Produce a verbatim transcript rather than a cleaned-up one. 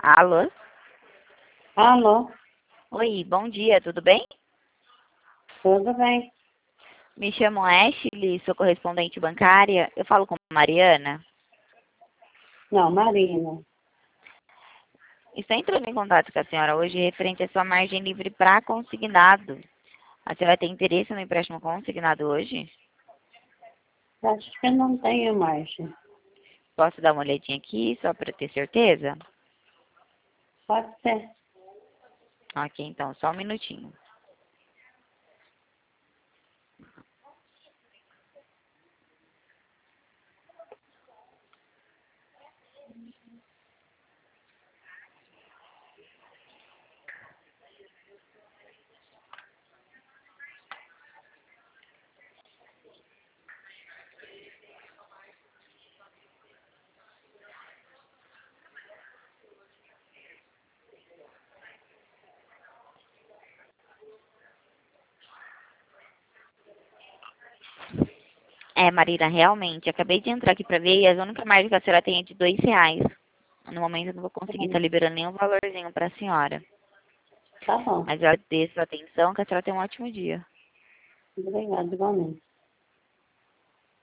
Alô? Alô, Oi, bom dia, tudo bem? tudo bem? Me chamo Ashley, sou correspondente bancária. Eu falo com a Mariana. Não, Marina. Estou entrando em contato com a senhora hoje referente à sua margem livre para consignado. A senhora tem interesse no empréstimo consignado hoje? Acho que não tenho mais. Posso dar uma olhadinha aqui, só para ter certeza? Pode ser. Ok, então, só um minutinho. É, Marina, realmente, acabei de entrar aqui para ver e a única margem que a senhora tem é de dois reais. No momento eu não vou conseguir estar liberando nenhum valorzinho para a senhora. Tá bom. Mas eu agradeço a atenção, que a senhora tenha um ótimo dia. Obrigada, igualmente.